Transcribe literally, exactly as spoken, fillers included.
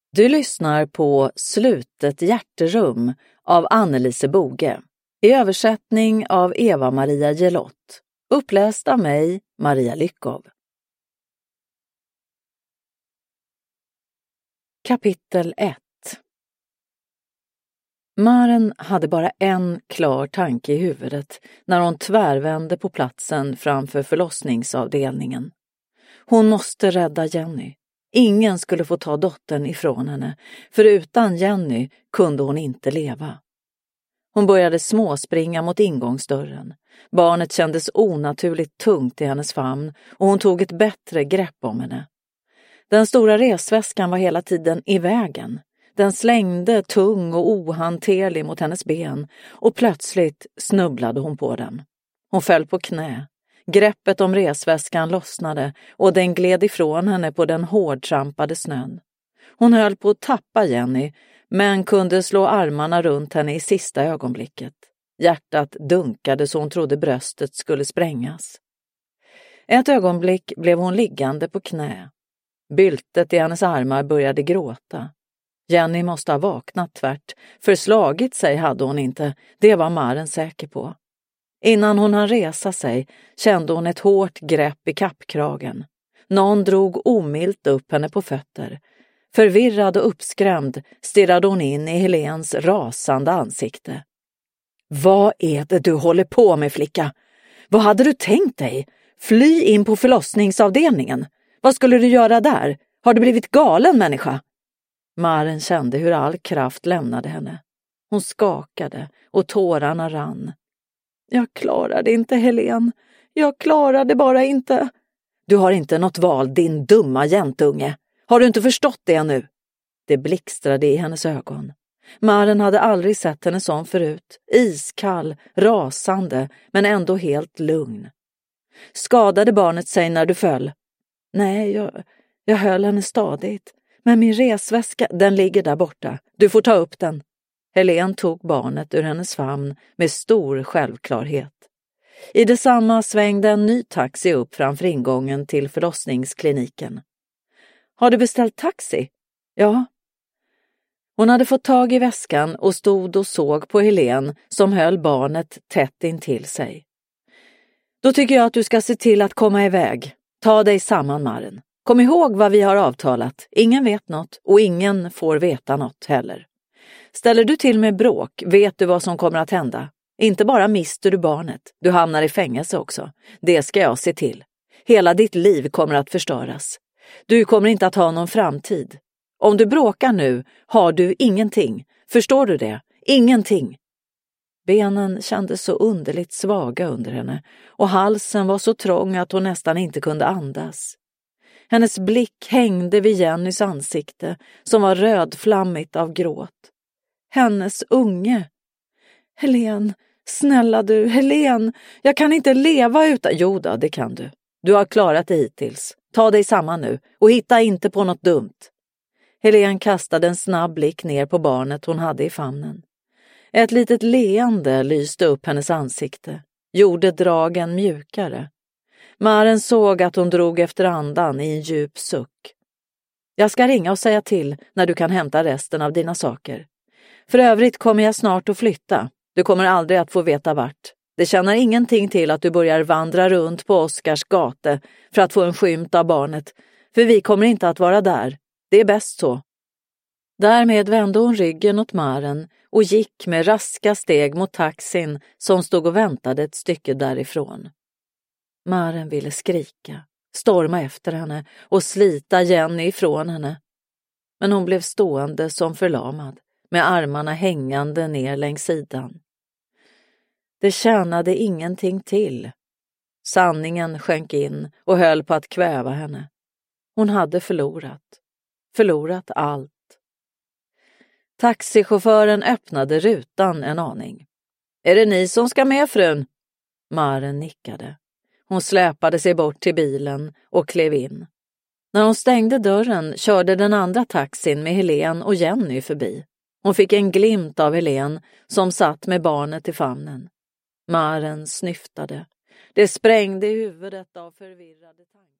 Du lyssnar på Slutet hjärterum av Annelise Boge i översättning av Eva-Maria Gelott, uppläst av mig, Maria Lyckov. Kapitel ett. Maren hade bara en klar tanke i huvudet när hon tvärvände på platsen framför förlossningsavdelningen. Hon måste rädda Jenny. Ingen skulle få ta dottern ifrån henne, för utan Jenny kunde hon inte leva. Hon började småspringa mot ingångsdörren. Barnet kändes onaturligt tungt i hennes famn och hon tog ett bättre grepp om henne. Den stora resväskan var hela tiden i vägen. Den slängde tung och ohanterlig mot hennes ben och plötsligt snubblade hon på den. Hon föll på knä. Greppet om resväskan lossnade och den gled ifrån henne på den hårdtrampade snön. Hon höll på att tappa Jenny, men kunde slå armarna runt henne i sista ögonblicket. Hjärtat dunkade så hon trodde bröstet skulle sprängas. Ett ögonblick blev hon liggande på knä. Byltet i hennes armar började gråta. Jenny måste ha vaknat tvärt, för slagit sig hade hon inte, det var Maren säker på. Innan hon hann resa sig kände hon ett hårt grepp i kappkragen. Någon drog omilt upp henne på fötter. Förvirrad och uppskrämd stirrade hon in i Helens rasande ansikte. Vad är det du håller på med, flicka? Vad hade du tänkt dig? Fly in på förlossningsavdelningen. Vad skulle du göra där? Har du blivit galen, människa? Maren kände hur all kraft lämnade henne. Hon skakade och tårarna rann. Jag klarade inte, Helen. Jag klarade bara inte. Du har inte något val, din dumma jäntunge. Har du inte förstått det nu? Det blixtrade i hennes ögon. Maren hade aldrig sett henne som förut. Iskall, rasande, men ändå helt lugn. Skadade barnet sig när du föll? Nej, jag, jag höll henne stadigt. Men min resväska, den ligger där borta. Du får ta upp den. Helen tog barnet ur hennes famn med stor självklarhet. I detsamma svängde en ny taxi upp framför ingången till förlossningskliniken. Har du beställt taxi? Ja. Hon hade fått tag i väskan och stod och såg på Helen som höll barnet tätt intill sig. Då tycker jag att du ska se till att komma iväg. Ta dig samman, Maren. Kom ihåg vad vi har avtalat. Ingen vet något och ingen får veta något heller. Ställer du till med bråk vet du vad som kommer att hända. Inte bara mister du barnet, du hamnar i fängelse också. Det ska jag se till. Hela ditt liv kommer att förstöras. Du kommer inte att ha någon framtid. Om du bråkar nu har du ingenting. Förstår du det? Ingenting. Benen kändes så underligt svaga under henne och halsen var så trång att hon nästan inte kunde andas. Hennes blick hängde vid Jennys ansikte som var rödflammigt av gråt. Hennes unge. Helen, snälla du, Helen, jag kan inte leva utan... Jo då, det kan du. Du har klarat det hittills. Ta dig samman nu och hitta inte på något dumt. Helen kastade en snabb blick ner på barnet hon hade i famnen. Ett litet leende lyste upp hennes ansikte, gjorde dragen mjukare. Maren såg att hon drog efter andan i en djup suck. Jag ska ringa och säga till när du kan hämta resten av dina saker. För övrigt kommer jag snart att flytta. Du kommer aldrig att få veta vart. Det tjänar ingenting till att du börjar vandra runt på Oskars gata för att få en skymt av barnet. För vi kommer inte att vara där. Det är bäst så. Därmed vände hon ryggen åt Maren och gick med raska steg mot taxin som stod och väntade ett stycke därifrån. Maren ville skrika, storma efter henne och slita Jenny ifrån henne. Men hon blev stående som förlamad, med armarna hängande ner längs sidan. Det tjänade ingenting till. Sanningen sjönk in och höll på att kväva henne. Hon hade förlorat. Förlorat allt. Taxichauffören öppnade rutan en aning. Är det ni som ska med, frun? Maren nickade. Hon släpade sig bort till bilen och klev in. När hon stängde dörren körde den andra taxin med Helen och Jenny förbi. Hon fick en glimt av Helen som satt med barnet i famnen. Maren snyftade. Det sprängde i huvudet av förvirrade tankar.